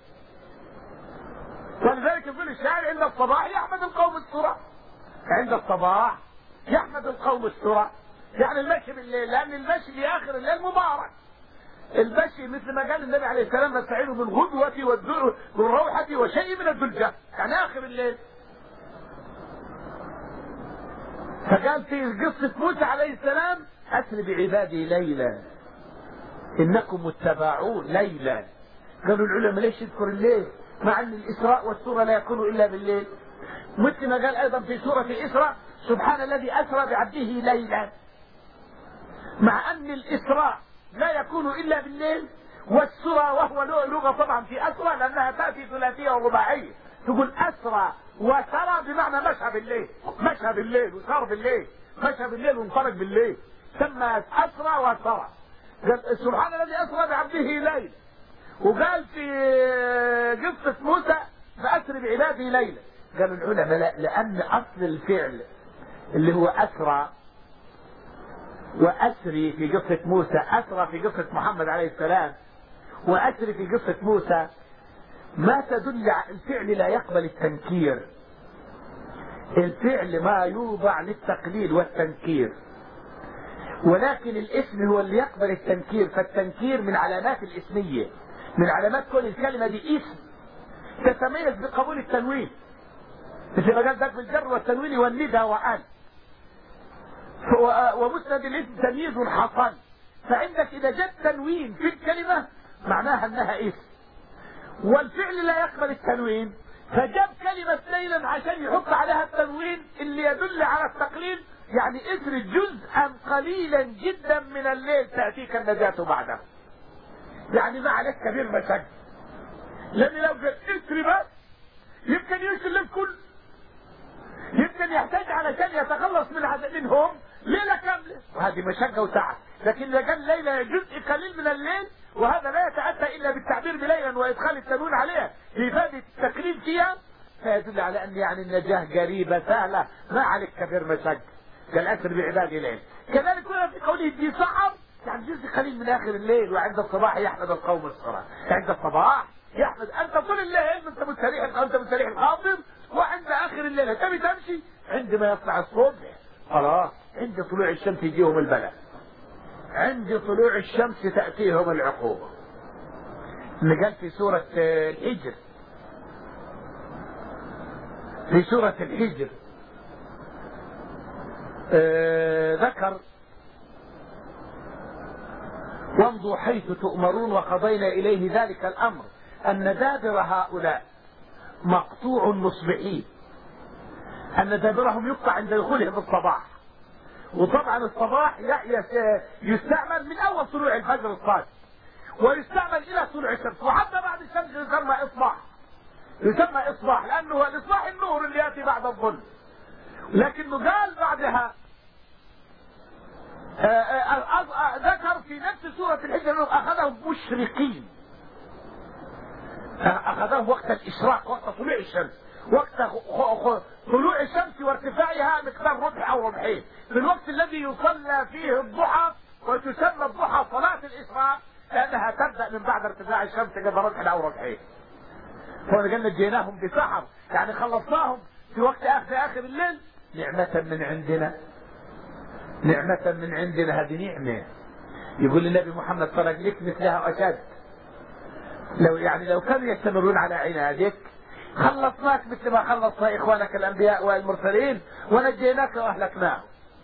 ولذلك يقول الشاعر عند الصباح يحمد القوم السرى، عند الصباح يحمد القوم السرى يعني المشي بالليل، لأن المشي في آخر الليل مبارك. المشي مثل ما قال النبي عليه السلام نستعين بالغدوة والروحة وشيء من الدلجة يعني آخر الليل. فقال في قصة موسى عليه السلام أسر بعبادي ليلا إنكم متبعون ليلا. قالوا العلماء ليش يذكر الليل مع أن الإسراء والسورة لا يكون إلا بالليل؟ مثل ما قال أيضا في سورة الإسراء سبحان الذي أسرى بعبده ليلا، مع أن الإسراء لا يكون إلا بالليل، والسرى وهو لغة طبعا في أسرى لأنها تأتي ثلاثية ورباعية، تقول أسرى وسرى بمعنى مشى بالليل، مشى بالليل وسار بالليل، مشى بالليل وانطلق بالليل، سمى أسرى وسرى. سبحان الذي أسرى بعبده ليلا. وقال في قصة موسى فأسر بعباده ليلا. قالوا العلماء لأن أصل الفعل اللي هو أسرى وأسري في قصة موسى، أسرى في قصة محمد عليه السلام وأسري في قصة موسى، ما تدل الفعل لا يقبل التنكير، الفعل ما يوضع للتقليل والتنكير، ولكن الاسم هو اللي يقبل التنكير. فالتنكير من علامات الاسمية، من علامات كل الكلمة دي اسم تتميز بقبول التنوين، مثل ما قال ذاك بالجر والتنوين والندى وأن، ومسند الاسم تمييز حصل. فعندك إذا جاء تنوين في الكلمة معناها أنها اسم، والفعل لا يقبل التنوين، فجاب كلمة ليلا عشان يحط عليها التنوين اللي يدل على التقليل، يعني اسر جزءا قليلا جدا من الليل تأتيك النجاة بعده، يعني ما عليك كبير مشاكل. لأن لو قال اسر بس يمكن يمشي الليل كله، يمكن يحتاج علشان يتخلص منهم ليلة كاملة، وهذه مشقة وتعب. لكن إذا قال ليلة جزء قليل من الليل، وهذا لا يتأتى إلا بالتعبير بليلا وإدخال التنوين عليها لإفادة التقليل فيها، فيدل على أن يعني النجاة قريبة سهلة ما عليك كبير مشقة. قال أسر بعبادي ليل. كذلك هنا في قوله في سحر يعني جزء قليل من آخر الليل، وعند الصباح يحمد القوم الصلاة، عند الصباح يحمد أنت طول الليل أنت مستريح الخاطر، وعند آخر الليل تبي تمشي عندما يطلع الصبح خلاص عند طلوع الشمس يجيهم البلاء، عند طلوع الشمس تأتيهم العقوبة. اللي قال في سورة الحجر، في سورة الحجر ذكر وامضوا حيث تؤمرون وقضينا إليه ذلك الأمر أن دابر هؤلاء مقطوع مصبحين، أن دابرهم يقطع عند دخولهم الصباح. وطبعا الصباح يستعمل من أول طلوع الفجر الصادق، ويستعمل إلى طلوع الشمس، وحتى بعد الشمس يسمى إصباح، يسمى إصباح لأنه الإصباح النور اللي يأتي بعد الظل. لكنه قال بعدها ذكر في نفس سورة الحجر أخذهم مشرقين، أخذهم وقت الإشراق، وقت طلوع الشمس، وقت طلوع الشمس وارتفاعها مقدار ربع أو ربعين، في الوقت الذي يصلى فيه الضحى، وتسمى الضحى صلاة الإشراق لأنها تبدأ من بعد ارتفاع الشمس قبل ربع أو ربعين. فقلنا نجيناهم بسحر، يعني خلصناهم في وقت آخر الليل، نعمة من عندنا، نعمة من عندنا. هذه نعمة يقول النبي محمد صلى الله عليه وسلم مثلها أشد، لو كانوا يستمرون على عنادك خلصناك مثل ما خلصنا إخوانك الأنبياء والمرسلين ونجيناك وأهلكناهم.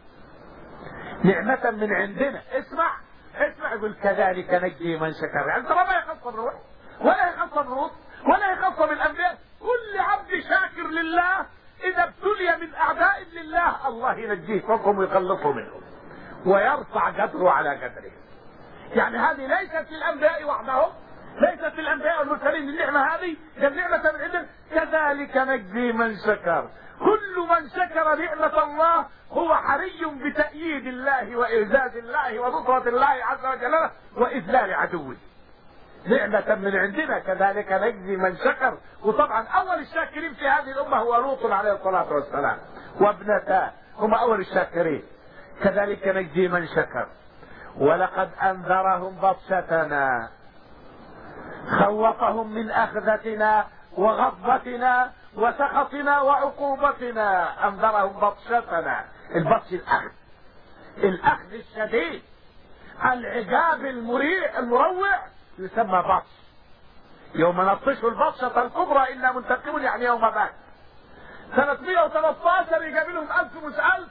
نعمة من عندنا. اسمع يقول كذلك نجي من شكر، يعني ترى ما يخص الروح ولا يخص الروح ولا يخص بالأنبياء، كل عبد شاكر لله إذا ابتلي من أعداء لله الله ينجيه فوقهم ويخلصه منهم ويرفع قدره على قدره. يعني هذه ليست للأنبياء وحدهم، ليست للأنبياء والمرسلين النعمة هذه، النعمة من عندنا. كذلك نجزي من شكر، كل من شكر نعمة الله هو حري بتأييد الله وإعزاز الله ونصرة الله عز وجل وإذلال عدوه. نعمة من عندنا كذلك نجزي من شكر. وطبعا أول الشاكرين في هذه الأمة هو لوط عليه الصلاة والسلام وابنتاه، هم أول الشاكرين. كذلك نجزي من شكر. ولقد أنذرهم بطشتنا، خوفهم من أخذتنا وغضبتنا وسخطنا وعقوبتنا. أنذرهم بطشتنا، البطش الأخذ الشديد، العقاب المروع يسمى بطش. يوم نبطش البطشة الكبرى إنا منتقمون، يعني يوم بات. سنة 113 يقابلهم 1000 مش 1000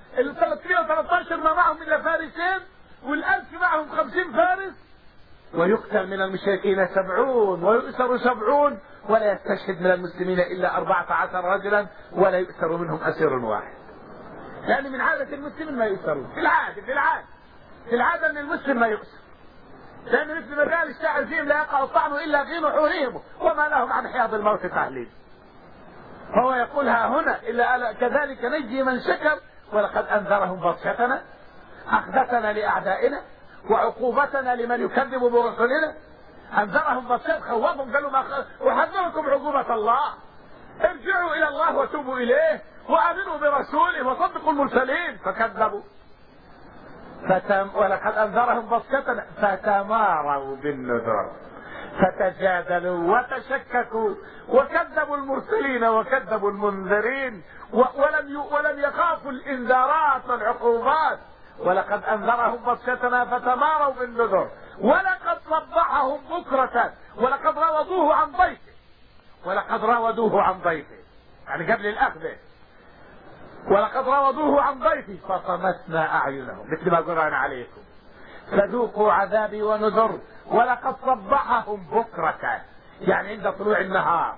ال 313 ما معهم الا فارسين، وال1000 معهم 50 فارس، ويقتل من المشركين 70 ويؤسر 70، ولا يستشهد من المسلمين الا 14 رجلا، ولا يؤسر منهم اسير واحد. لان من عادة المسلمين ما يؤسرون، في العادة ان المسلم ما يؤسر، لان مثل ما قال الشاعر فيهم لا يقع الطعن الا في نحورهم وما لهم عن حياض الموت تحليل. فهو يقولها هنا الا كذلك نجي من شكر، ولقد انذرهم بطشتنا اخذتنا لاعدائنا وعقوبتنا لمن يكذب برسلنا. انذرهم بطشت، خوفهم، قالوا احذركم عقوبة الله، ارجعوا الى الله وتوبوا اليه وامنوا برسوله وصدقوا المرسلين، فكذبوا. ولقد انذرهم بطشتنا فتماروا بالنذر فتجادلوا وتشككوا وكذبوا المرسلين وكذبوا المنذرين، ولم يخافوا الانذارات والعقوبات. ولقد انذرهم بطشتنا فتماروا بالنذر ولقد صبحهم بكرة، ولقد راودوه عن ضيفه يعني قبل الاخذ، ولقد راودوه عن ضيفه فطمسنا اعينهم، مثل ما قرأنا عليكم، فذوقوا عذابي ونذر. ولقد صبحهم بكرة يعني عند طلوع النهار،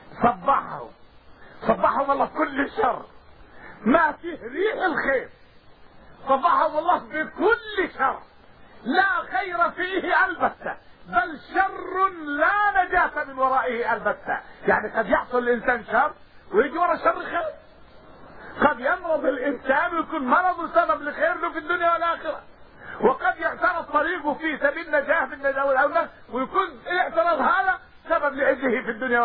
صبحهم الله بكل شر، ما فيه ريح الخير، صبحهم الله بكل شر لا خير فيه البتة، بل شر لا نجاة من ورائه البتة. يعني قد يحصل الانسان شر ويجي ورا الشر خير، قد يمرض الانسان ويكون مرض سبب لخير له في الدنيا والاخره، وقد يعترض طريقه في سبيل نجاه من النجاه والاولى ويكون الاعتراض هذا سبب لعزه في الدنيا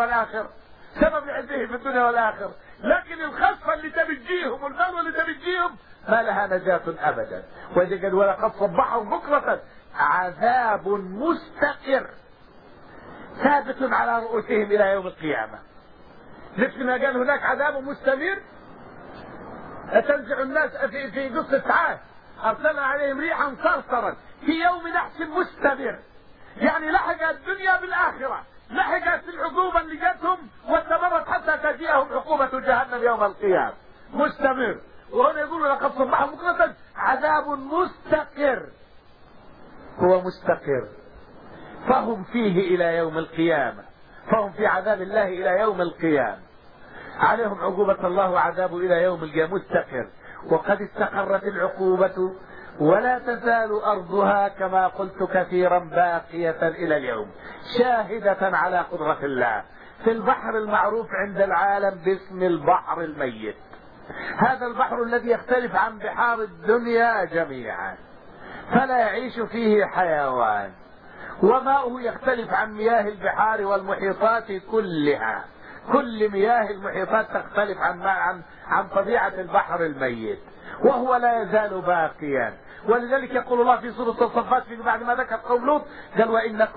والاخره، لكن الخسفه اللي تبجيهم والبلوى اللي تبجيهم ما لها نجاة ابدا. واذا قال ولقد صبحهم بكرة عذاب مستقر ثابت على رؤوسهم الى يوم القيامة. مثل ما قال هناك عذاب مستمر تنزع الناس في قصة عاد، ارسلنا عليهم ريحا صرصرا في يوم نحس مستمر، يعني لحقت الدنيا بالاخرة، لحقت العقوبة اللي جاتهم واستمرت حتى تجيئهم عقوبة جهنم يوم القيامة مستمر. وهنا يقول لقد صبحهم بكرة عذاب مستقر، هو مستقر، فهم فيه الى يوم القيامة، فهم في عذاب الله الى يوم القيامة، عليهم عقوبة الله وعذابه الى يوم القيامة مستقر. وقد استقرت العقوبة ولا تزال ارضها كما قلت كثيرا باقية الى اليوم شاهدة على قدرة الله في البحر المعروف عند العالم باسم البحر الميت. هذا البحر الذي يختلف عن بحار الدنيا جميعا، فلا يعيش فيه حيوان، وماؤه يختلف عن مياه البحار والمحيطات كلها، كل مياه المحيطات تختلف عن طبيعة البحر الميت، وهو لا يزال باقيا. ولذلك يقول الله في سورة الصفات بعد ما ذكر قوم لوط قال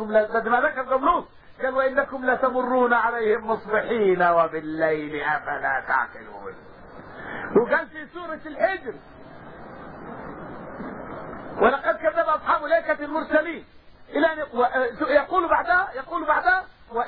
وإنكم لتمرون عليهم مصبحين وبالليل أفلا تعقلون. وقال في سورة الحجر ولقد كذب أصحاب الأيكة المرسلين يقول بعدها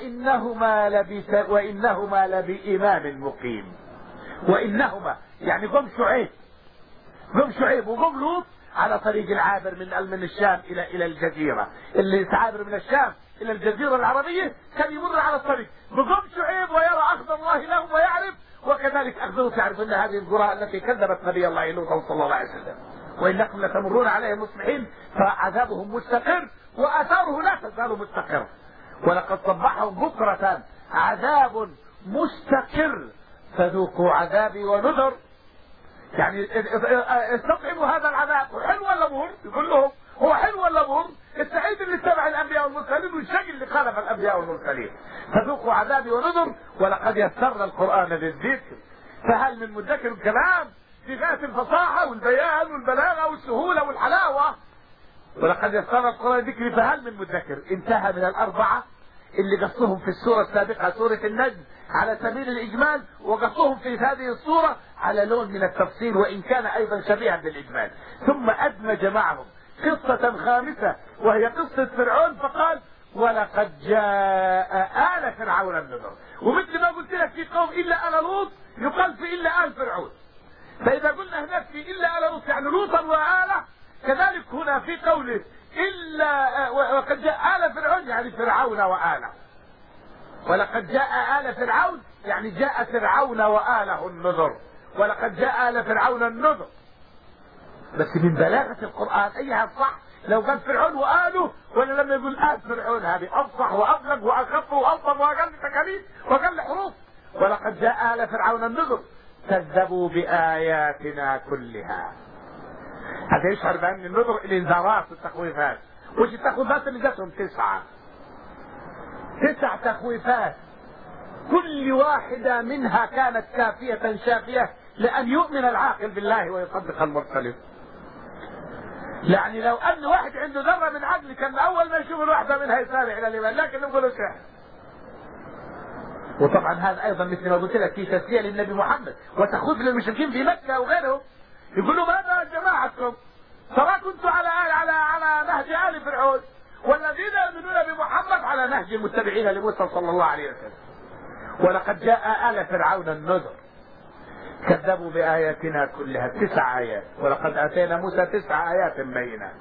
وإنهما لبإمام مقيم. وإنهما يعني قوم شعيب وقوم لوط على طريق العابر من الشام إلى الجزيرة، اللي تعابر من الشام إلى الجزيرة العربية كان يمر على الطريق بقوم شعيب ويرى أخذ الله لهم ويعرف، وكذلك أخذه تعرف أن هذه القرى التي كذبت نبي الله لوط صلى الله عليه وسلم. وإنكم لتمرون عليهم مصبحين فعذابهم مستقر وآثاره لا تزال مستقر. ولقد صبحهم بكرة عذاب مستقر فذوقوا عذابي ونذر. يعني استطعموا هذا العذاب، حلو ولا مر؟ يقول لهم هو حلو ولا مر؟ السعيد اللي اتبع الانبياء والمرسلين والشقي اللي خالف الانبياء والمرسلين. فذوقوا عذابي ونذر. ولقد يسرنا القرآن للذكر فهل من مدكر. الكلام في غاية الفصاحة والبيان والبلاغة والسهولة والحلاوة. ولقد يسرنا القرآن للذكر فهل من مدكر. انتهى من الأربعة اللي قصهم في السورة السابقة سورة النجم على سبيل الإجمال، وقصهم في هذه السورة على لون من التفصيل وإن كان أيضا شبيها بالإجمال، ثم أدمج معهم قصة خامسة وهي قصة فرعون فقال ولقد جاء آل فرعون النذر. ومثل ما قلت لك في قوم إلا آل لوط يقال في إلا آل فرعون، فإذا قلنا هناك في إلا آل لوط يعني لوطا وآله، كذلك هنا في قوله إلا وقد جاء آل فرعون يعني فرعون وآله، ولقد جاء آل فرعون يعني جاء فرعون وآله النذر، ولقد جاء آل فرعون النذر. بس من بلاغة القرآن أيها الصح لو قال فرعون وآله ولا لما يقول آل فرعون، هذه أفصح وأبلغ وأخف وألطف وأقل تكاليف وأقل حروف. ولقد جاء آل فرعون النذر كذبوا بآياتنا كلها. هذا يشعر بأن النذر الإنذارات والتخويفات. وش التخويفات اللي جاتهم؟ 9 تخويفات، كل واحدة منها كانت كافية شافية لأن يؤمن العاقل بالله ويصدق المرسلين. يعني لو أن واحد عنده ذرة من عقل كان أول ما يشوف الواحدة منها يسارع إلى الإيمان، لكن نقول سحر. وطبعا هذا أيضا مثل ما قلت لك في تسلية للنبي محمد وتخويف للمشركين في مكة وغيرهم. يقولوا ماذا جماعتكم؟ ترى كنتم على نهج آل فرعون، والذين يؤمنون بمحمد على نهج المتبعين لموسى صلى الله عليه وسلم. ولقد جاء آل فرعون النذر كذبوا بآياتنا كلها، 9 آيات. ولقد آتينا موسى 9 آيات بينات.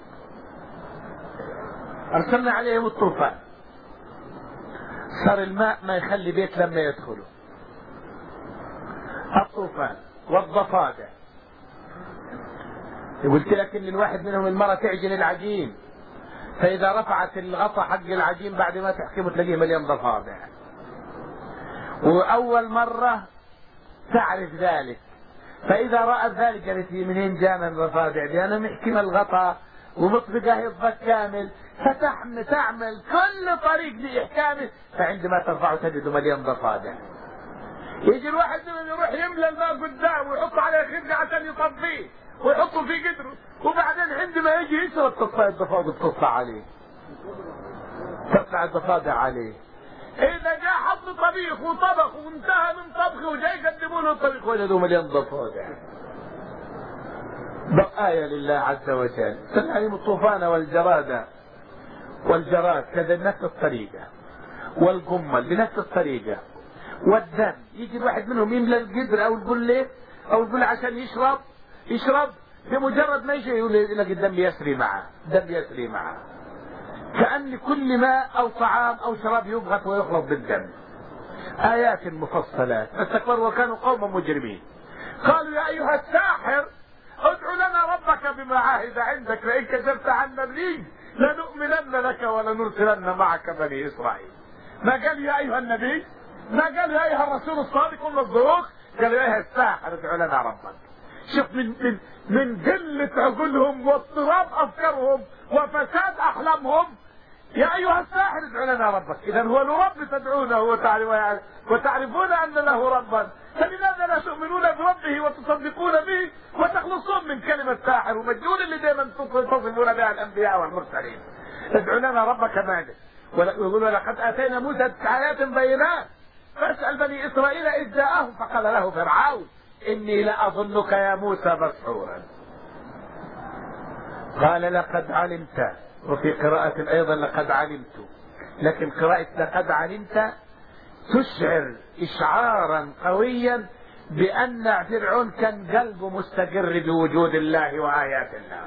أرسلنا عليهم الطوفان، صار الماء ما يخلي بيت لما يدخلوا. الطوفان والضفادع. قلت لك ان الواحد منهم المرأة تعجن العجين، فإذا رفعت الغطا حق العجين بعد ما تحكمه تلاقيه مليان ضفادع. وأول مرة تعرف ذلك، فإذا رأت ذلك قالت لي منين جانا الضفادع دي؟ أنا محكمة الغطا ومطبقة يضبط كامل، تعمل كل طريق لإحكامه، فعندما ترفعه تجده مليان ضفادع. يجي الواحد منهم يروح يملى الماء قدام ويحط عليه خبزة عشان يطفيه ويحطه في قدره، وبعدين عندما يجي يشرب تطلع الضفادع تطلع عليه، تطلع الضفادع عليه. إذا جاء حط طبيخ وطبخ وانتهى من طبخه وجاي يقدموا له الطبيخ وجدوا مليان ضفادع. آية لله عز وجل. سنعلم الطوفان والجراد كذا بنفس الطريقة، والقمل بنفس الطريقة، والدم. يجي الواحد منهم يملى القدر أو القلة عشان يشرب بمجرد ما يجي يلاقي الدم يسري معه، كأن كل ماء أو طعام أو شراب يبغت ويخلط بالدم. آيات مفصلات. استكبروا وكانوا قوما مجرمين. قالوا يا أيها الساحر ادع لنا ربك بما عاهد عندك لئن كشفت عنا الرجز لنؤمنن لك ولنرسلن معك بني إسرائيل. ما قال يا أيها النبي، ما قال يا أيها الرسول الصادق المصدوق، قال يا أيها الساحر ادع لنا ربك. شوف من قلة عقولهم واضطراب أفكارهم وفساد أحلامهم، يا أيها الساحر ادع لنا ربك. إذا هو له رب تدعونه وتعرفون أن له ربا، فلماذا لا تؤمنون بربه وتصدقون به وتخلصون من كلمة ساحر ومجنون اللي دائما تصفون بها الأنبياء والمرسلين؟ ادع لنا ربك ماذا؟ ويقول لقد آتينا موسى 9 آيات بينات فاسأل بني إسرائيل إذ جاءهم فقال له فرعون إني لأظنك يا موسى مسحورا. قال لقد علمت، وفي قراءة أيضا لقد علمت، لكن قراءة لقد علمت تشعر إشعارا قويا بأن فرعون كان قلبه مستقر بوجود الله وآيات الله.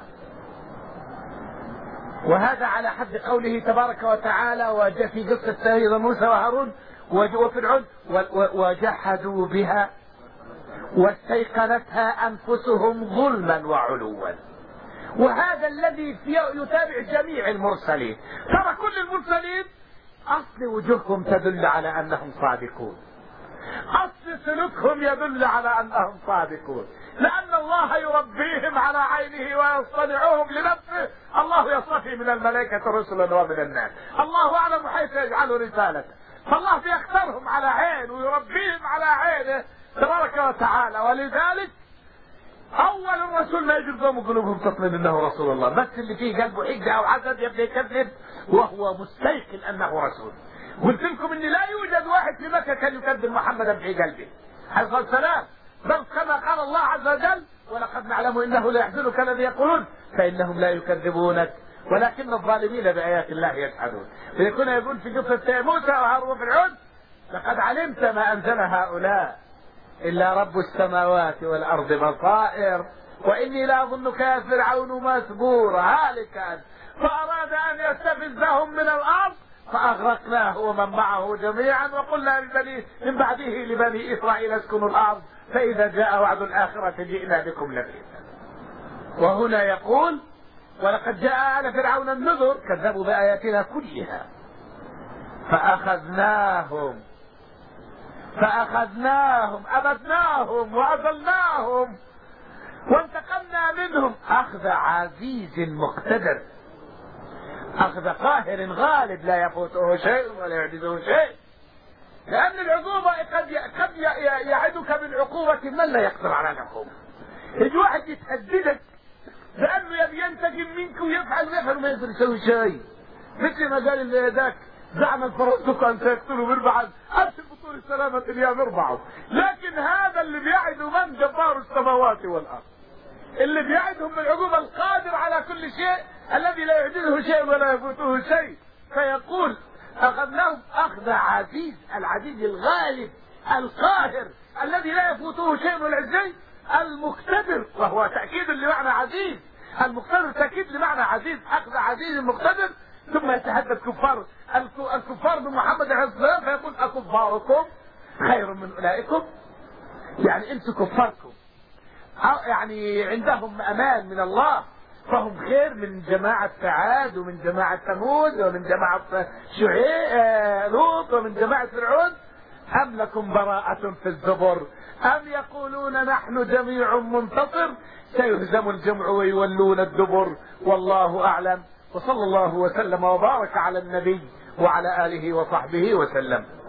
وهذا على حد قوله تبارك وتعالى وجاء في قصة سيدنا موسى وهارون وفرعون وجحدوا بها واستيقنتها أنفسهم ظلما وعلوا. وهذا الذي يتابع جميع المرسلين. ترى كل المرسلين أصل وجوههم تدل على أنهم صادقون، أصل سلوكهم يدل على أنهم صادقون، لأن الله يربيهم على عينه ويصطنعهم لنفسه. الله يصطفي من الملائكة رسلا ومن الناس، الله أعلم حيث يجعل رسالته، فالله بيختارهم على عين ويربيهم على عينه تبارك وتعالى. ولذلك أول الرسول ما يجب ضم قلوبهم تطمئن أنه رسول الله، بس اللي فيه قلبه حجة أو حسد يبدأ يكذب وهو مستيقن أنه رسول. قلت لكم أن لا يوجد واحد في مكة كان يكذب محمدا في قلبه عليه السلام، بل كما قال الله عز وجل ولقد نعلم إنه لا يحزنك الذي يقولون فإنهم لا يكذبونك ولكن الظالمين بآيات الله يجحدون. فيكون يقول في قصة موسى وهارون وفرعون لقد علمت ما أنزل هؤلاء إلا رب السماوات والأرض بصائر وإني لأظنك يا فرعون مثبورا هالكا فأراد أن يستفزهم من الأرض فأغرقناه ومن معه جميعا وقلنا من بعده لبني إسرائيل اسكنوا الأرض فإذا جاء وعد الآخرة جئنا بكم لبيبا. وهنا يقول ولقد جاء آل فرعون النذر كذبوا بآياتنا كلها فأخذناهم أبدناهم وأذلناهم وانتقمنا منهم أخذ عزيز مقتدر، أخذ قاهر غالب لا يفوته شيء ولا يعجزه شيء، لأن العقوبة قد يعدك بالعقوبة من لا يقدر على العقوبة. يجي واحد يتهددك لأنه يبي ينتقم منك ويفعل وما يقدر يسوي شيء، مثل ما قال ذاك زعم الفرزدق أن سيقتلوا مربعا أرسل بطول السلامة يا مربعه. لكن هذا اللي بيعده من جبار السماوات والأرض، اللي بيعدهم بالعقوبة القادر على كل شيء الذي لا يعجزه شيء ولا يفوته شيء. فيقول أخذناهم أخذ عزيز، العزيز الغالب القاهر الذي لا يفوته شيء ولا شيء، المقتدر، وهو تأكيد لمعنى عزيز، المقتدر تأكيد لمعنى عزيز، أخذ عزيز المقتدر. ثم يتحدث الكفار بمحمد عليه الصلاة والسلام فيقول أكفاركم خير من أولئكم، يعني أنتم كفاركم يعني عندهم أمان من الله فهم خير من جماعة سعاد ومن جماعة ثمود ومن جماعة لوط ومن جماعة فرعون. أم لكم براءة في الزبر أم يقولون نحن جميع منتصر سيهزم الجمع ويولون الدبر والله أعلم. وصلى الله وسلم وبارك على النبي وعلى آله وصحبه وسلم.